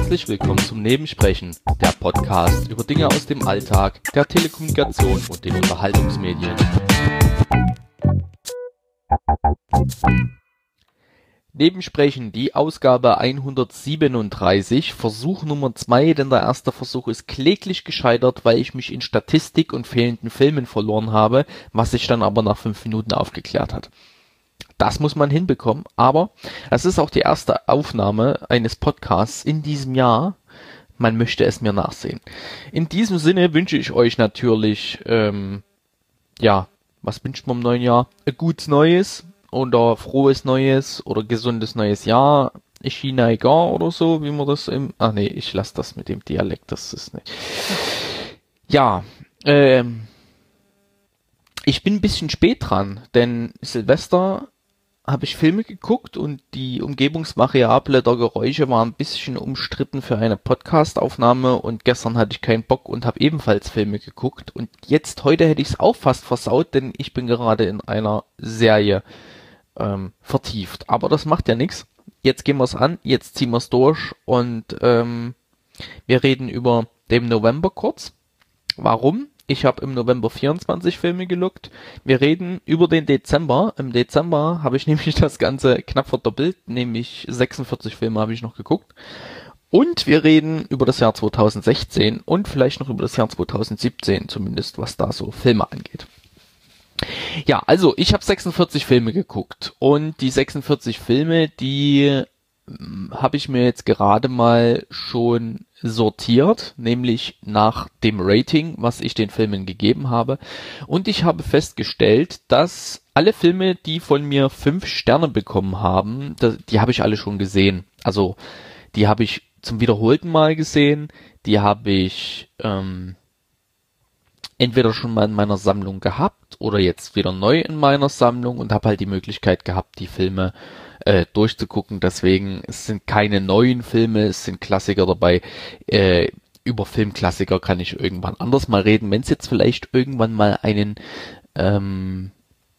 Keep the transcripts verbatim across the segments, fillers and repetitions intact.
Herzlich willkommen zum Nebensprechen, der Podcast über Dinge aus dem Alltag, der Telekommunikation und den Unterhaltungsmedien. Nebensprechen, die Ausgabe hundertsiebenunddreißig, Versuch Nummer zwei, denn der erste Versuch ist kläglich gescheitert, weil ich mich in Statistik und fehlenden Filmen verloren habe, was sich dann aber nach fünf Minuten aufgeklärt hat. Das muss man hinbekommen, aber es ist auch die erste Aufnahme eines Podcasts in diesem Jahr. Man möchte es mir nachsehen. In diesem Sinne wünsche ich euch natürlich, ähm, ja, was wünscht man im neuen Jahr? Ein gutes Neues oder frohes Neues oder gesundes neues Jahr. China egal oder so, wie man das im... Ach nee, ich lasse das mit dem Dialekt, das ist nicht... Ja, ähm... ich bin ein bisschen spät dran, denn Silvester habe ich Filme geguckt und die Umgebungsvariable der Geräusche war ein bisschen umstritten für eine Podcast-Aufnahme und gestern hatte ich keinen Bock und habe ebenfalls Filme geguckt und jetzt, heute hätte ich es auch fast versaut, denn ich bin gerade in einer Serie ähm, vertieft. Aber das macht ja nichts. Jetzt gehen wir es an, jetzt ziehen wir es durch und ähm, wir reden über den November kurz. Warum? Ich habe im November vierundzwanzig Filme geguckt. Wir reden über den Dezember. Im Dezember habe ich nämlich das Ganze knapp verdoppelt, nämlich sechsundvierzig Filme habe ich noch geguckt. Und wir reden über das Jahr zweitausendsechzehn und vielleicht noch über das Jahr zweitausendsiebzehn, zumindest was da so Filme angeht. Ja, also ich habe sechsundvierzig Filme geguckt und die sechsundvierzig Filme, die habe ich mir jetzt gerade mal schon sortiert, nämlich nach dem Rating, was ich den Filmen gegeben habe. Und ich habe festgestellt, dass alle Filme, die von mir fünf Sterne bekommen haben, die habe ich alle schon gesehen. Also die habe ich zum wiederholten Mal gesehen, die habe ich ähm, entweder schon mal in meiner Sammlung gehabt oder jetzt wieder neu in meiner Sammlung und habe halt die Möglichkeit gehabt, die Filme Äh, durchzugucken, deswegen es sind keine neuen Filme, es sind Klassiker dabei. Äh, über Filmklassiker kann ich irgendwann anders mal reden, wenn es jetzt vielleicht irgendwann mal einen ähm,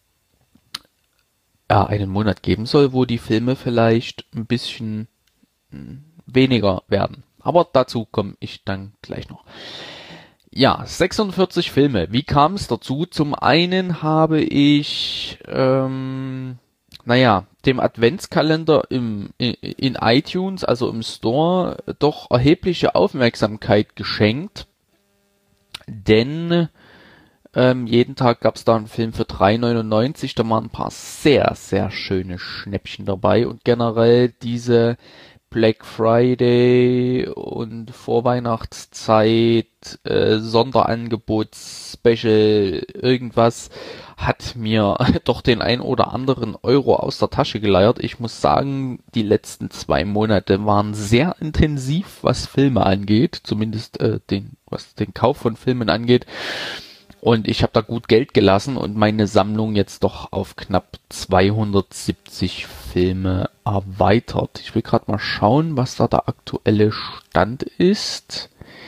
ja, einen Monat geben soll, wo die Filme vielleicht ein bisschen mh, weniger werden. Aber dazu komme ich dann gleich noch. Ja, sechsundvierzig Filme. Wie kam es dazu? Zum einen habe ich ähm, naja, dem Adventskalender im, in, in iTunes, also im Store, doch erhebliche Aufmerksamkeit geschenkt, denn ähm, jeden Tag gab es da einen Film für drei neunundneunzig, da waren ein paar sehr, sehr schöne Schnäppchen dabei und generell diese Black Friday und Vorweihnachtszeit, äh, Sonderangebot, Special, irgendwas hat mir doch den ein oder anderen Euro aus der Tasche geleiert. Ich muss sagen, die letzten zwei Monate waren sehr intensiv, was Filme angeht, zumindest äh, den, was den Kauf von Filmen angeht. Und ich habe da gut Geld gelassen und meine Sammlung jetzt doch auf knapp zweihundertsiebzig Filme erweitert. Ich will gerade mal schauen, was da der aktuelle Stand ist.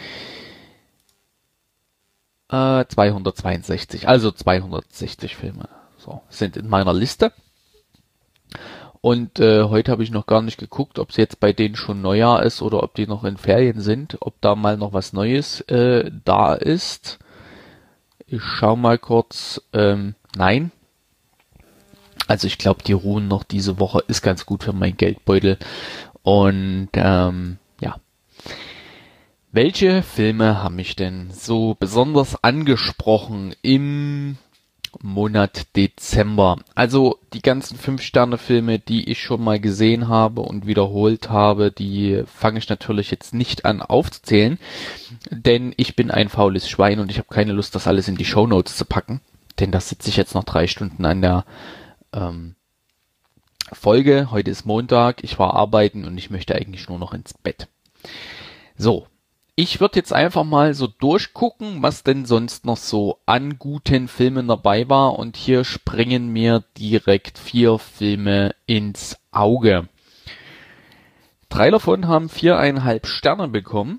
Äh, zweihundertzweiundsechzig, also zweihundertsechzig Filme so, sind in meiner Liste. Und äh, heute habe ich noch gar nicht geguckt, ob es jetzt bei denen schon Neujahr ist oder ob die noch in Ferien sind, ob da mal noch was Neues äh, da ist. Ich schau mal kurz. Ähm, nein. Also ich glaube, die ruhen noch diese Woche. Ist ganz gut für meinen Geldbeutel. Und ähm, ja. Welche Filme haben mich denn so besonders angesprochen im Monat Dezember? Also die ganzen fünf-Sterne-Filme, die ich schon mal gesehen habe und wiederholt habe, die fange ich natürlich jetzt nicht an aufzuzählen, denn ich bin ein faules Schwein und ich habe keine Lust, das alles in die Shownotes zu packen, denn da sitze ich jetzt noch drei Stunden an der ähm, Folge. Heute ist Montag, ich war arbeiten und ich möchte eigentlich nur noch ins Bett. So. Ich würde jetzt einfach mal so durchgucken, was denn sonst noch so an guten Filmen dabei war. Und hier springen mir direkt vier Filme ins Auge. Drei davon haben viereinhalb Sterne bekommen.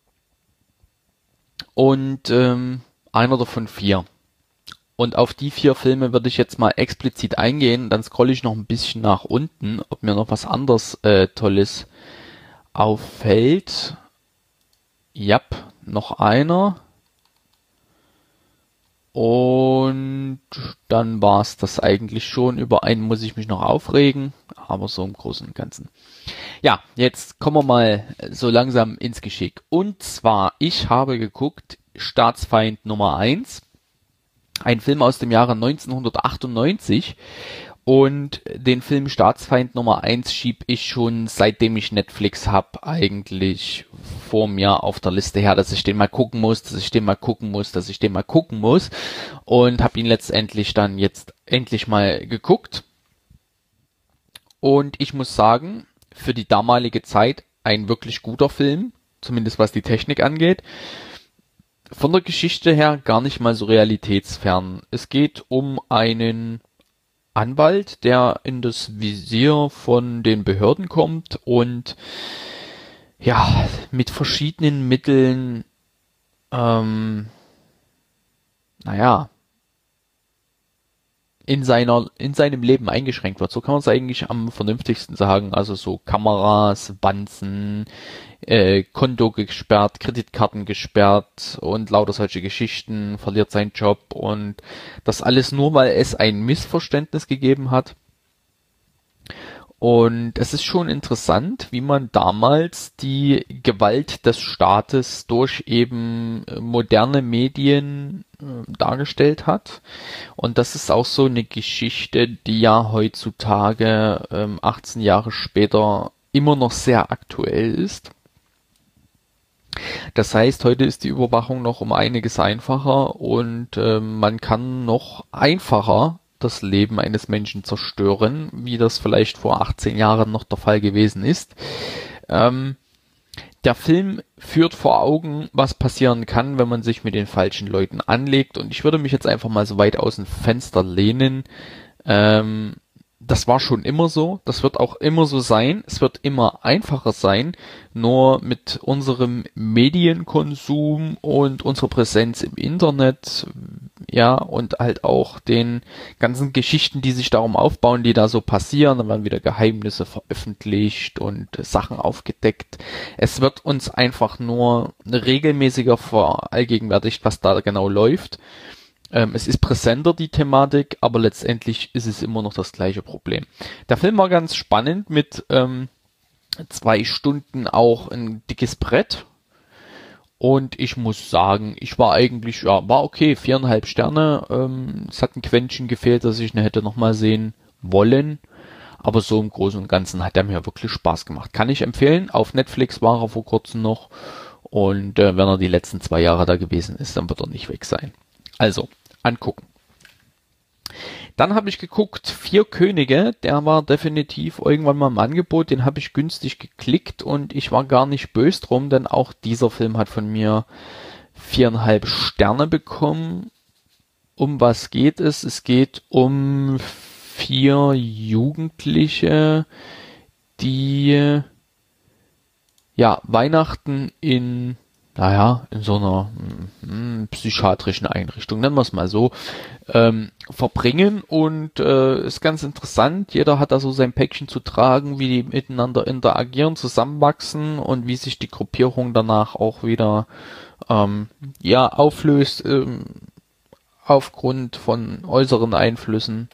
Und ähm, einer davon vier. Und auf die vier Filme würde ich jetzt mal explizit eingehen. Dann scrolle ich noch ein bisschen nach unten, ob mir noch was anderes äh, Tolles auffällt. Ja, noch einer. Und dann war es das eigentlich schon. Über einen muss ich mich noch aufregen, aber so im Großen und Ganzen. Ja, jetzt kommen wir mal so langsam ins Geschick. Und zwar, ich habe geguckt Staatsfeind Nummer eins, ein Film aus dem Jahre neunzehnhundertachtundneunzig. Und den Film Staatsfeind Nummer eins schieb ich schon, seitdem ich Netflix hab, eigentlich vor mir auf der Liste her, dass ich den mal gucken muss, dass ich den mal gucken muss, dass ich den mal gucken muss. Und habe ihn letztendlich dann jetzt endlich mal geguckt. Und ich muss sagen, für die damalige Zeit ein wirklich guter Film, zumindest was die Technik angeht. Von der Geschichte her gar nicht mal so realitätsfern. Es geht um einen Anwalt, der in das Visier von den Behörden kommt und ja, mit verschiedenen Mitteln, ähm, naja, in seiner, in seinem Leben eingeschränkt wird. So kann man es eigentlich am vernünftigsten sagen. Also so Kameras, Wanzen, äh, Konto gesperrt, Kreditkarten gesperrt und lauter solche Geschichten, verliert seinen Job und das alles nur, weil es ein Missverständnis gegeben hat. Und es ist schon interessant, wie man damals die Gewalt des Staates durch eben moderne Medien äh, dargestellt hat. Und das ist auch so eine Geschichte, die ja heutzutage, ähm, achtzehn Jahre später, immer noch sehr aktuell ist. Das heißt, heute ist die Überwachung noch um einiges einfacher und äh, man kann noch einfacher das Leben eines Menschen zerstören, wie das vielleicht vor achtzehn Jahren noch der Fall gewesen ist. Ähm, der Film führt vor Augen, was passieren kann, wenn man sich mit den falschen Leuten anlegt. Und ich würde mich jetzt einfach mal so weit aus dem Fenster lehnen. Ähm, das war schon immer so. Das wird auch immer so sein. Es wird immer einfacher sein. Nur mit unserem Medienkonsum und unserer Präsenz im Internet, ja, und halt auch den ganzen Geschichten, die sich darum aufbauen, die da so passieren. Dann werden wieder Geheimnisse veröffentlicht und Sachen aufgedeckt. Es wird uns einfach nur regelmäßiger verallgegenwärtigt, was da genau läuft. Ähm, es ist präsenter, die Thematik, aber letztendlich ist es immer noch das gleiche Problem. Der Film war ganz spannend mit ähm, zwei Stunden auch ein dickes Brett. Und ich muss sagen, ich war eigentlich, ja, war okay, viereinhalb Sterne. Ähm, es hat ein Quäntchen gefehlt, dass ich ihn hätte nochmal sehen wollen. Aber so im Großen und Ganzen hat er mir wirklich Spaß gemacht. Kann ich empfehlen. Auf Netflix war er vor kurzem noch. Und äh, wenn er die letzten zwei Jahre da gewesen ist, dann wird er nicht weg sein. Also, angucken. Dann habe ich geguckt, Vier Könige, der war definitiv irgendwann mal im Angebot, den habe ich günstig geklickt und ich war gar nicht böse drum, denn auch dieser Film hat von mir viereinhalb Sterne bekommen. Um was geht es? Es geht um vier Jugendliche, die ja Weihnachten in naja, in so einer mh, psychiatrischen Einrichtung, nennen wir es mal so, ähm, verbringen und äh, ist ganz interessant. Jeder hat da so sein Päckchen zu tragen, wie die miteinander interagieren, zusammenwachsen und wie sich die Gruppierung danach auch wieder ähm, ja auflöst ähm, aufgrund von äußeren Einflüssen.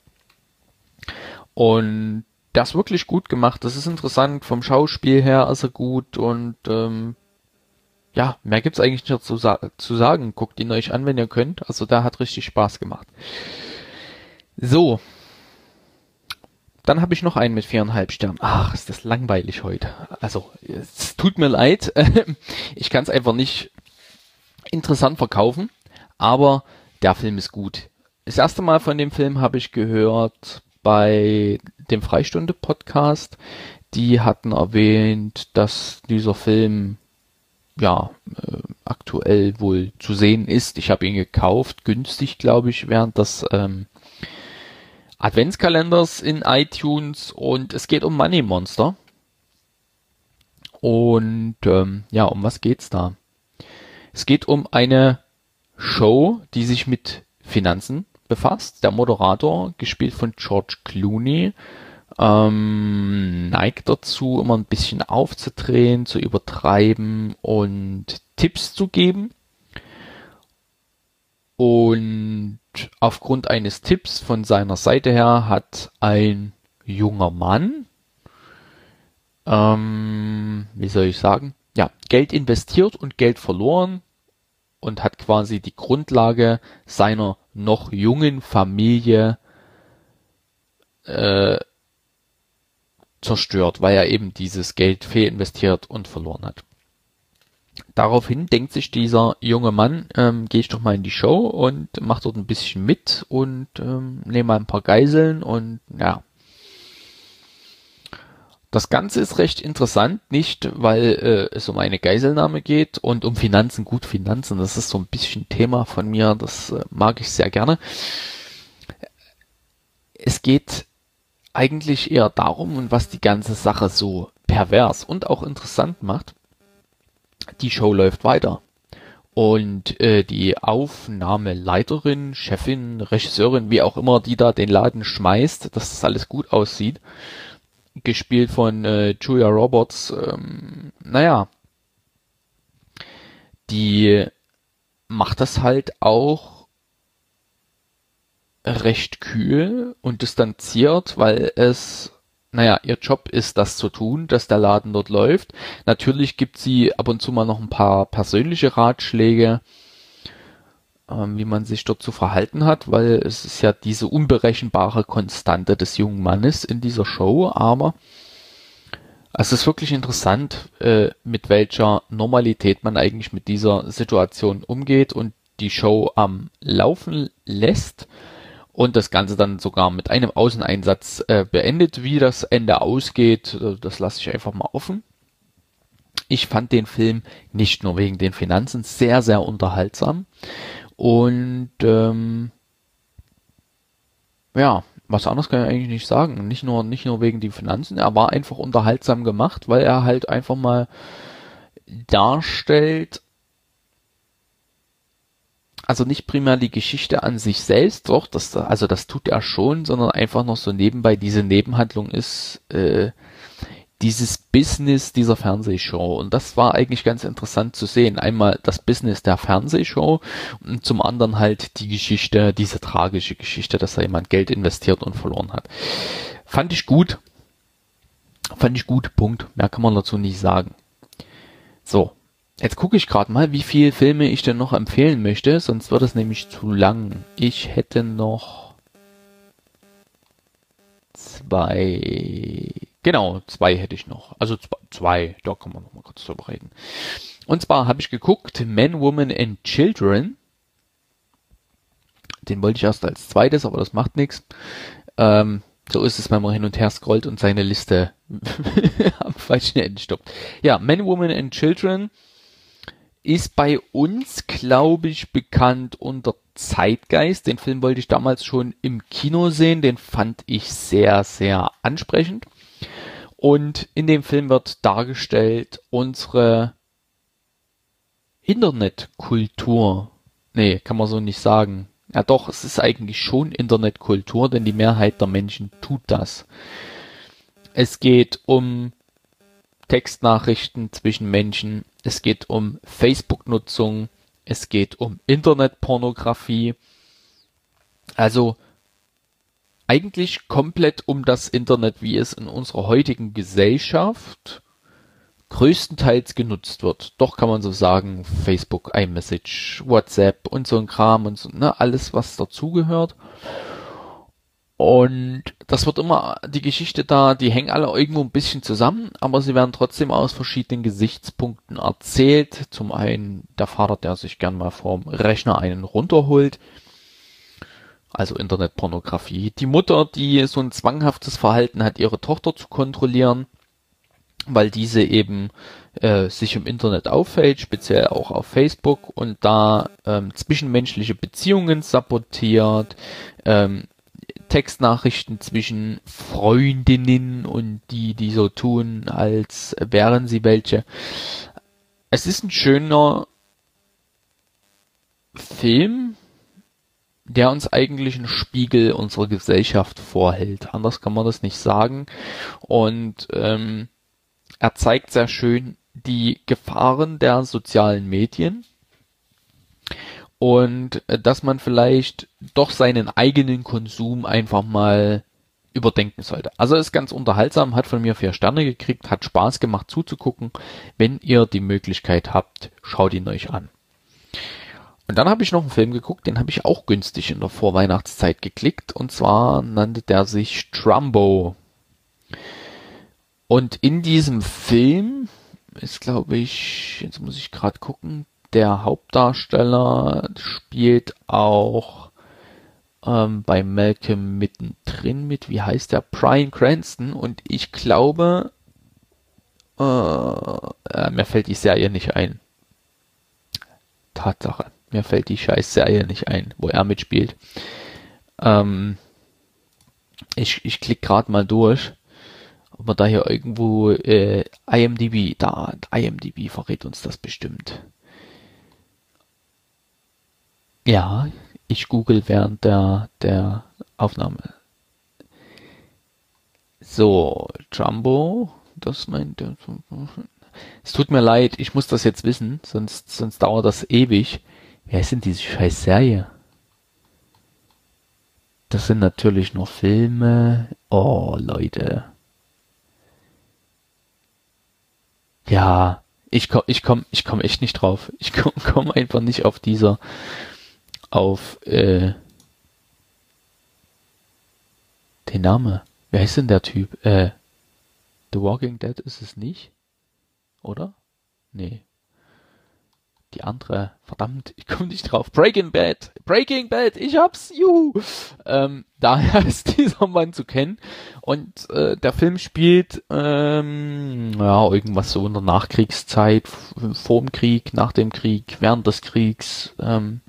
Und das ist wirklich gut gemacht. Das ist interessant. Vom Schauspiel her ist er gut und ähm, ja, mehr gibt's eigentlich nicht zu, sa- zu sagen. Guckt ihn euch an, wenn ihr könnt. Also da hat richtig Spaß gemacht. So, dann habe ich noch einen mit viereinhalb Sternen. Ach, ist das langweilig heute. Also, es tut mir leid. Ich kann es einfach nicht interessant verkaufen, aber der Film ist gut. Das erste Mal von dem Film habe ich gehört bei dem Freistunde-Podcast. Die hatten erwähnt, dass dieser Film ja, äh, aktuell wohl zu sehen ist. Ich habe ihn gekauft, günstig, glaube ich, während des ähm, Adventskalenders in iTunes und es geht um Money Monster. Und ähm, ja, um was geht's da? Es geht um eine Show, die sich mit Finanzen befasst. Der Moderator, gespielt von George Clooney, ähm, neigt dazu, immer ein bisschen aufzudrehen, zu übertreiben und Tipps zu geben. Und aufgrund eines Tipps von seiner Seite her hat ein junger Mann, ähm, wie soll ich sagen, ja, Geld investiert und Geld verloren und hat quasi die Grundlage seiner noch jungen Familie äh, zerstört, weil er eben dieses Geld fehlinvestiert und verloren hat. Daraufhin denkt sich dieser junge Mann, ähm, gehe ich doch mal in die Show und mache dort ein bisschen mit und ähm, nehme mal ein paar Geiseln und ja. Das Ganze ist recht interessant, nicht weil äh, es um eine Geiselnahme geht und um Finanzen. Gut, Finanzen, das ist so ein bisschen Thema von mir, das äh, mag ich sehr gerne. Es geht eigentlich eher darum, und was die ganze Sache so pervers und auch interessant macht, die Show läuft weiter. Und äh, die Aufnahmeleiterin, Chefin, Regisseurin, wie auch immer, die da den Laden schmeißt, dass das alles gut aussieht, gespielt von äh, Julia Roberts, ähm, naja, die macht das halt auch recht kühl und distanziert, weil es, naja, ihr Job ist, das zu tun, dass der Laden dort läuft. Natürlich gibt sie ab und zu mal noch ein paar persönliche Ratschläge, ähm, wie man sich dort zu verhalten hat, weil es ist ja diese unberechenbare Konstante des jungen Mannes in dieser Show, aber es ist wirklich interessant, äh, mit welcher Normalität man eigentlich mit dieser Situation umgeht und die Show am Laufen lässt und das Ganze dann sogar mit einem Außeneinsatz äh, beendet. Wie das Ende ausgeht, äh, das lasse ich einfach mal offen. Ich fand den Film nicht nur wegen den Finanzen sehr, sehr unterhaltsam und ähm, ja, was anderes kann ich eigentlich nicht sagen. Nicht nur, nicht nur wegen den Finanzen, er war einfach unterhaltsam gemacht, weil er halt einfach mal darstellt, also nicht primär die Geschichte an sich selbst, doch, das, also das tut er schon, sondern einfach noch so nebenbei diese Nebenhandlung ist, äh, dieses Business dieser Fernsehshow. Und das war eigentlich ganz interessant zu sehen. Einmal das Business der Fernsehshow und zum anderen halt die Geschichte, diese tragische Geschichte, dass da jemand Geld investiert und verloren hat. Fand ich gut. Fand ich gut, Punkt. Mehr kann man dazu nicht sagen. So, jetzt gucke ich gerade mal, wie viele Filme ich denn noch empfehlen möchte, sonst wird es nämlich zu lang. Ich hätte noch zwei... Genau, zwei hätte ich noch. Also zwei, da kann man noch mal kurz drüber reden. Und zwar habe ich geguckt, Men, Women and Children. Den wollte ich erst als zweites, aber das macht nichts. Ähm, so ist es, wenn man hin und her scrollt und seine Liste am falschen Ende stoppt. Ja, Men, Women and Children ist bei uns, glaube ich, bekannt unter Zeitgeist. Den Film wollte ich damals schon im Kino sehen. Den fand ich sehr, sehr ansprechend. Und in dem Film wird dargestellt unsere Internetkultur. Nee, kann man so nicht sagen. Ja doch, es ist eigentlich schon Internetkultur, denn die Mehrheit der Menschen tut das. Es geht um Textnachrichten zwischen Menschen, es geht um Facebook-Nutzung, es geht um Internetpornografie. Also eigentlich komplett um das Internet, wie es in unserer heutigen Gesellschaft größtenteils genutzt wird. Doch kann man so sagen, Facebook, iMessage, WhatsApp und so ein Kram und so, ne, alles was dazugehört. Und das wird immer, die Geschichte da, die hängen alle irgendwo ein bisschen zusammen, aber sie werden trotzdem aus verschiedenen Gesichtspunkten erzählt. Zum einen der Vater, der sich gern mal vorm Rechner einen runterholt. Also Internetpornografie. Die Mutter, die so ein zwanghaftes Verhalten hat, ihre Tochter zu kontrollieren, weil diese eben äh, sich im Internet auffällt, speziell auch auf Facebook und da ähm, zwischenmenschliche Beziehungen sabotiert, ähm, Textnachrichten zwischen Freundinnen und die, die so tun, als wären sie welche. Es ist ein schöner Film, der uns eigentlich einen Spiegel unserer Gesellschaft vorhält. Anders kann man das nicht sagen. Und ähm, er zeigt sehr schön die Gefahren der sozialen Medien und äh, dass man vielleicht doch seinen eigenen Konsum einfach mal überdenken sollte. Also ist ganz unterhaltsam, hat von mir vier Sterne gekriegt, hat Spaß gemacht zuzugucken. Wenn ihr die Möglichkeit habt, schaut ihn euch an. Und dann habe ich noch einen Film geguckt, den habe ich auch günstig in der Vorweihnachtszeit geklickt. Und zwar nannte der sich Trumbo. Und in diesem Film ist, glaube ich, jetzt muss ich gerade gucken, der Hauptdarsteller spielt auch ähm, bei Malcolm mittendrin mit, wie heißt der? Bryan Cranston. Und ich glaube, äh, äh, mir fällt die Serie nicht ein. Tatsache. Mir fällt die scheiß Serie nicht ein, wo er mitspielt. Ähm, ich ich klicke gerade mal durch, ob wir da hier irgendwo äh, IMDb, da, IMDb verrät uns das bestimmt. Ja, ich google während der, der Aufnahme. So, Jumbo, das meint... Es tut mir leid, ich muss das jetzt wissen, sonst, sonst dauert das ewig. Wer ist denn diese scheiß Serie? Das sind natürlich nur Filme. Oh, Leute. Ja, ich komm, ich komm, ich komm echt nicht drauf. Ich komm, komm einfach nicht auf dieser, auf, äh, den Name. Wer ist denn der Typ? Äh, The Walking Dead ist es nicht? Oder? Nee. Die andere, verdammt, ich komme nicht drauf. Breaking Bad. Breaking Bad, ich hab's, juhu. Ähm, daher ist dieser Mann zu kennen. Und äh, der Film spielt, ähm, ja, irgendwas so in der Nachkriegszeit, vor dem Krieg, nach dem Krieg, während des Kriegs. Ähm,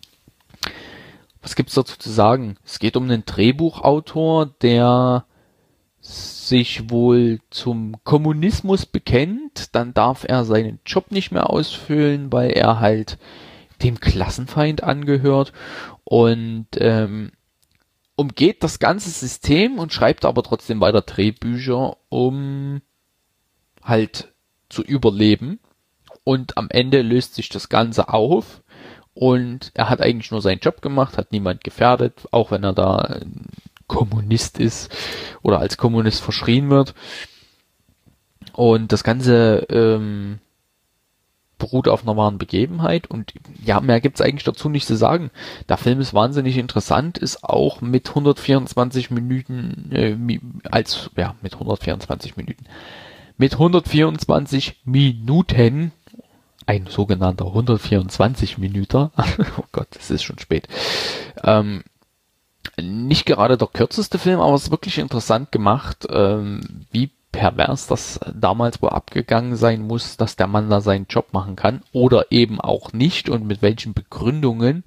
was gibt's dazu zu sagen? Es geht um einen Drehbuchautor, der sich wohl zum Kommunismus bekennt, dann darf er seinen Job nicht mehr ausfüllen, weil er halt dem Klassenfeind angehört und ähm, umgeht das ganze System und schreibt aber trotzdem weiter Drehbücher, um halt zu überleben. Und am Ende löst sich das Ganze auf und er hat eigentlich nur seinen Job gemacht, hat niemand gefährdet, auch wenn er da Kommunist ist oder als Kommunist verschrien wird. Und das Ganze ähm, beruht auf einer wahren Begebenheit und ja, mehr gibt's eigentlich dazu nicht zu sagen. Der Film ist wahnsinnig interessant, ist auch mit hundertvierundzwanzig Minuten, äh, als, ja, mit hundertvierundzwanzig Minuten, mit hundertvierundzwanzig Minuten, ein sogenannter hundertvierundzwanzig Minüter, oh Gott, es ist schon spät, ähm, nicht gerade der kürzeste Film, aber es ist wirklich interessant gemacht, ähm, wie pervers das damals wohl abgegangen sein muss, dass der Mann da seinen Job machen kann oder eben auch nicht und mit welchen Begründungen.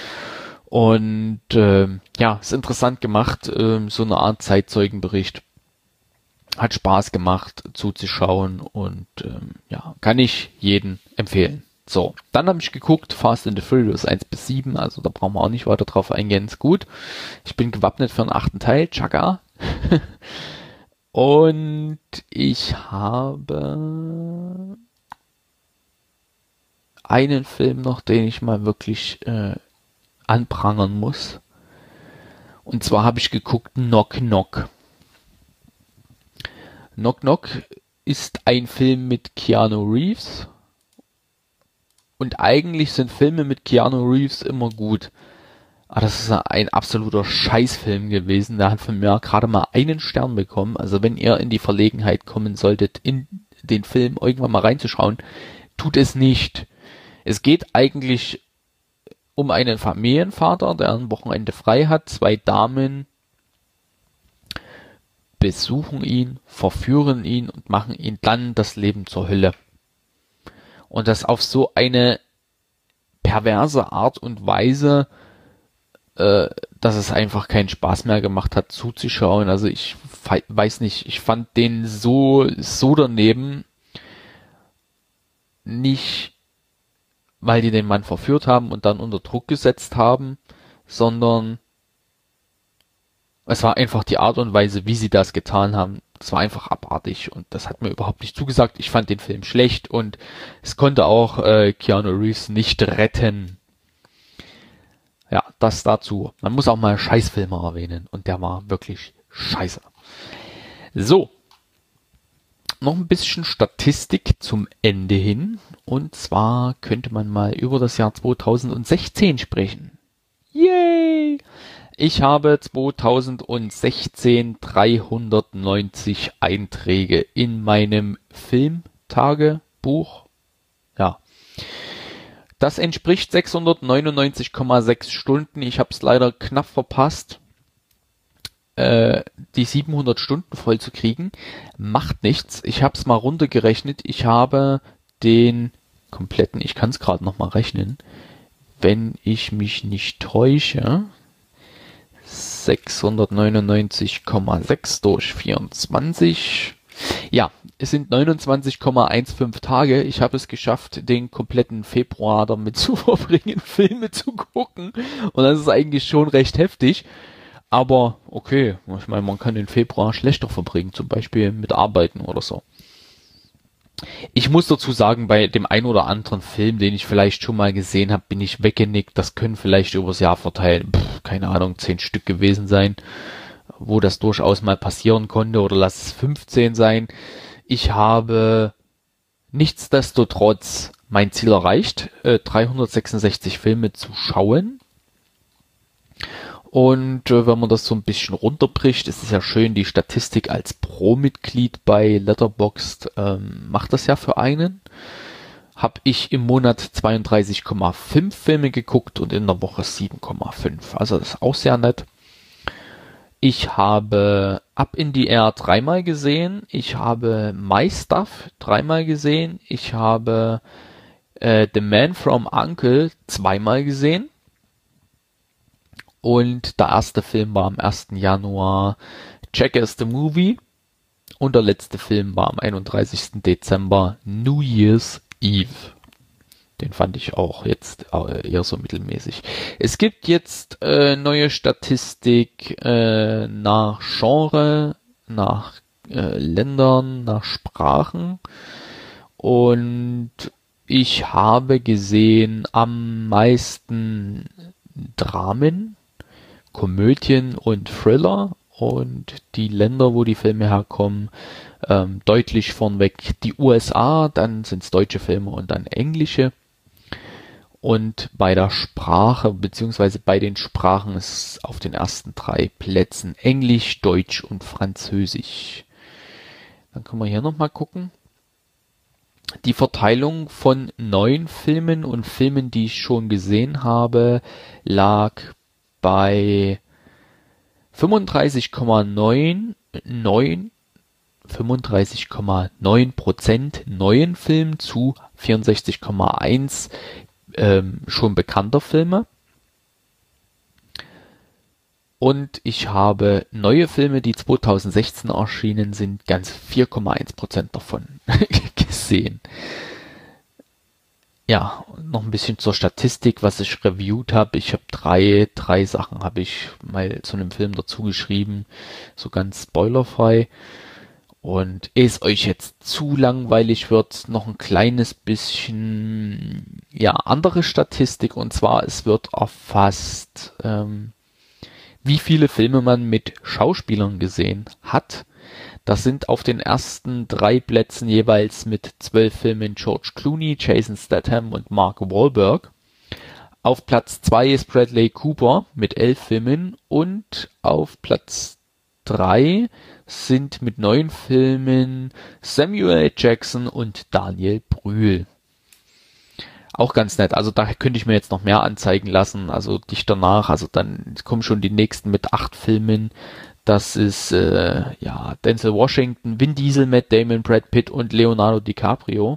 Und äh, ja, ist interessant gemacht, äh, so eine Art Zeitzeugenbericht. Hat Spaß gemacht zuzuschauen und ähm, ja, kann ich jeden empfehlen. So, dann habe ich geguckt, Fast and the Furious eins bis sieben, also da brauchen wir auch nicht weiter drauf eingehen, ist gut. Ich bin gewappnet für den achten Teil, Chaka. Und ich habe einen Film noch, den ich mal wirklich äh, anprangern muss. Und zwar habe ich geguckt Knock Knock. Knock Knock ist ein Film mit Keanu Reeves. Und eigentlich sind Filme mit Keanu Reeves immer gut. Aber das ist ein absoluter Scheißfilm gewesen. Der hat von mir gerade mal einen Stern bekommen. Also wenn ihr in die Verlegenheit kommen solltet, in den Film irgendwann mal reinzuschauen, tut es nicht. Es geht eigentlich um einen Familienvater, der ein Wochenende frei hat. Zwei Damen besuchen ihn, verführen ihn und machen ihn dann das Leben zur Hölle. Und das auf so eine perverse Art und Weise, äh, dass es einfach keinen Spaß mehr gemacht hat zuzuschauen. Also ich fe- weiß nicht, ich fand den so, so daneben, nicht weil die den Mann verführt haben und dann unter Druck gesetzt haben, sondern es war einfach die Art und Weise, wie sie das getan haben. Das war einfach abartig und das hat mir überhaupt nicht zugesagt. Ich fand den Film schlecht und es konnte auch äh, Keanu Reeves nicht retten. Ja, das dazu. Man muss auch mal Scheißfilme erwähnen und der war wirklich scheiße. So, noch ein bisschen Statistik zum Ende hin und zwar könnte man mal über das Jahr zweitausendsechzehn sprechen. Yay! Ich habe zweitausendsechzehn dreihundertneunzig Einträge in meinem Filmtagebuch. Ja. Das entspricht sechshundertneunundneunzig Komma sechs Stunden. Ich habe es leider knapp verpasst, äh, die siebenhundert Stunden voll zu kriegen. Macht nichts. Ich habe es mal runtergerechnet. Ich habe den kompletten, ich kann es gerade noch mal rechnen, wenn ich mich nicht täusche, sechshundertneunundneunzig Komma sechs durch vierundzwanzig. Ja, es sind neunundzwanzig Komma fünfzehn Tage. Ich habe es geschafft, den kompletten Februar damit zu verbringen, Filme zu gucken. Und das ist eigentlich schon recht heftig. Aber okay, ich meine, man kann den Februar schlechter verbringen, zum Beispiel mit Arbeiten oder so. Ich muss dazu sagen, bei dem ein oder anderen Film, den ich vielleicht schon mal gesehen habe, bin ich weggenickt. Das können vielleicht übers Jahr verteilt, pff, keine Ahnung, zehn Stück gewesen sein, wo das durchaus mal passieren konnte, oder lass es fünfzehn sein. Ich habe nichtsdestotrotz mein Ziel erreicht, äh, dreihundertsechsundsechzig Filme zu schauen. Und äh, wenn man das so ein bisschen runterbricht, ist es ja schön, die Statistik als Pro-Mitglied bei Letterboxd ähm, macht das ja für einen. Habe ich im Monat zweiunddreißig Komma fünf Filme geguckt und in der Woche sieben Komma fünf. Also das ist auch sehr nett. Ich habe Up in the Air dreimal gesehen. Ich habe My Stuff dreimal gesehen. Ich habe äh, The Man from U N C L E zweimal gesehen. Und der erste Film war am ersten Januar Jackass the Movie. Und der letzte Film war am einunddreißigsten Dezember New Year's Eve. Den fand ich auch jetzt eher so mittelmäßig. Es gibt jetzt äh, neue Statistik äh, nach Genre, nach äh, Ländern, nach Sprachen. Und ich habe gesehen am meisten Dramen, Komödien und Thriller, und die Länder, wo die Filme herkommen, ähm, deutlich vornweg die U S A, dann sind es deutsche Filme und dann englische. Und bei der Sprache, beziehungsweise bei den Sprachen, ist es auf den ersten drei Plätzen Englisch, Deutsch und Französisch. Dann können wir hier nochmal gucken. Die Verteilung von neuen Filmen und Filmen, die ich schon gesehen habe, lag bei fünfunddreißig Komma neun Prozent neuen Filmen zu vierundsechzig Komma eins ähm, schon bekannter Filme. Und ich habe neue Filme, die zweitausendsechzehn erschienen sind, ganz vier Komma eins Prozent davon gesehen. Ja, noch ein bisschen zur Statistik, was ich reviewed habe. Ich habe drei, drei Sachen habe ich mal zu einem Film dazu geschrieben, so ganz spoilerfrei. Und ehe es euch jetzt zu langweilig wird, noch ein kleines bisschen, ja, andere Statistik. Und zwar, es wird erfasst, ähm, wie viele Filme man mit Schauspielern gesehen hat. Das sind auf den ersten drei Plätzen jeweils mit zwölf Filmen George Clooney, Jason Statham und Mark Wahlberg. Auf Platz zwei ist Bradley Cooper mit elf Filmen und auf Platz drei sind mit neun Filmen Samuel L. Jackson und Daniel Brühl. Auch ganz nett. Also da könnte ich mir jetzt noch mehr anzeigen lassen. Also dicht danach, also dann kommen schon die nächsten mit acht Filmen. Das ist äh, ja Denzel Washington, Vin Diesel, Matt Damon, Brad Pitt und Leonardo DiCaprio.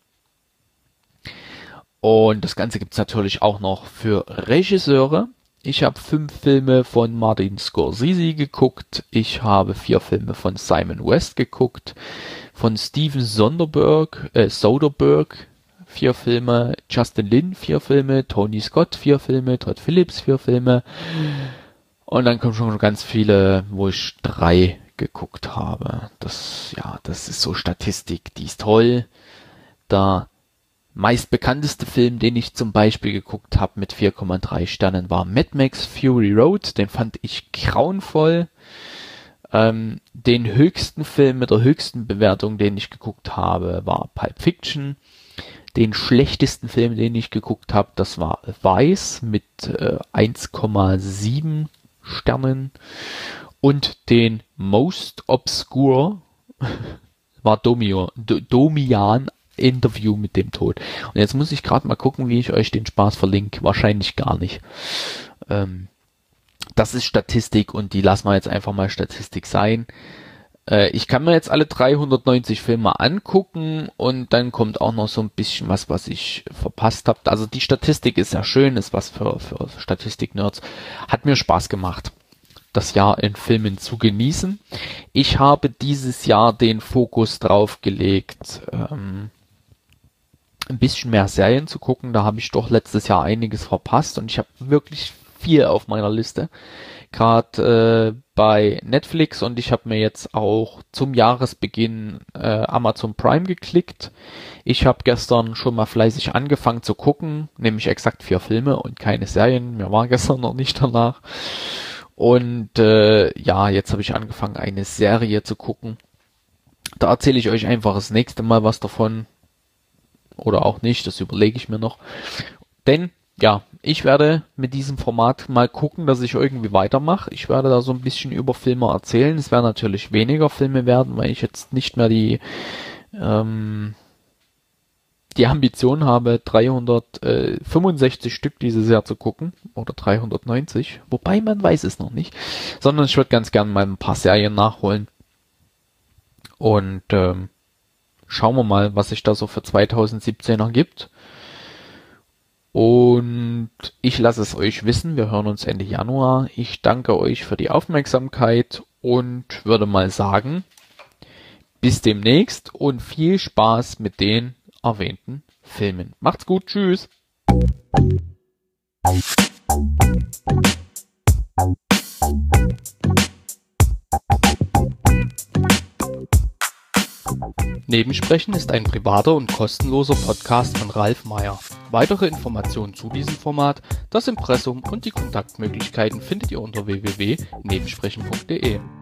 Und das Ganze gibt's natürlich auch noch für Regisseure. Ich habe fünf Filme von Martin Scorsese geguckt. Ich habe vier Filme von Simon West geguckt. Von Steven Soderbergh, äh, Soderbergh vier Filme. Justin Lin vier Filme, Tony Scott vier Filme, Todd Phillips vier Filme und dann kommen schon ganz viele, wo ich drei geguckt habe. Das, ja, das ist so Statistik, die ist toll. Der meistbekannteste Film, den ich zum Beispiel geguckt habe mit vier Komma drei Sternen, war Mad Max Fury Road. Den fand ich grauenvoll. Ähm, den höchsten Film mit der höchsten Bewertung, den ich geguckt habe, war Pulp Fiction. Den schlechtesten Film, den ich geguckt habe, das war Vice mit äh, eins Komma sieben Sternen. Und den Most Obscure war Domio, D- Domian Interview mit dem Tod. Und jetzt muss ich gerade mal gucken, wie ich euch den Spaß verlinke. Wahrscheinlich gar nicht. Ähm, das ist Statistik und die lassen wir jetzt einfach mal Statistik sein. Äh, ich kann mir jetzt alle dreihundertneunzig Filme angucken und dann kommt auch noch so ein bisschen was, was ich verpasst habe. Also die Statistik ist ja schön, ist was für, für Statistik-Nerds. Hat mir Spaß gemacht, das Jahr in Filmen zu genießen. Ich habe dieses Jahr den Fokus drauf gelegt, ähm, ein bisschen mehr Serien zu gucken. Da habe ich doch letztes Jahr einiges verpasst und ich habe wirklich viel auf meiner Liste. Gerade äh, bei Netflix und ich habe mir jetzt auch zum Jahresbeginn äh, Amazon Prime geklickt. Ich habe gestern schon mal fleißig angefangen zu gucken, nämlich exakt vier Filme und keine Serien. Mir war gestern noch nicht danach. Und äh, ja, jetzt habe ich angefangen, eine Serie zu gucken. Da erzähle ich euch einfach das nächste Mal was davon. Oder auch nicht, das überlege ich mir noch. Denn, ja, ich werde mit diesem Format mal gucken, dass ich irgendwie weitermache. Ich werde da so ein bisschen über Filme erzählen. Es werden natürlich weniger Filme werden, weil ich jetzt nicht mehr die ähm, die Ambition habe, dreihundertfünfundsechzig Stück dieses Jahr zu gucken. Oder dreihundertneunzig. Wobei, man weiß es noch nicht. Sondern ich würde ganz gerne mal ein paar Serien nachholen. Und ähm, schauen wir mal, was sich da so für zweitausendsiebzehn ergibt. Und ich lasse es euch wissen. Wir hören uns Ende Januar. Ich danke euch für die Aufmerksamkeit und würde mal sagen, bis demnächst und viel Spaß mit den erwähnten Filmen. Macht's gut, tschüss. Nebensprechen ist ein privater und kostenloser Podcast von Ralf Meyer. Weitere Informationen zu diesem Format, das Impressum und die Kontaktmöglichkeiten findet ihr unter w w w punkt nebensprechen punkt de.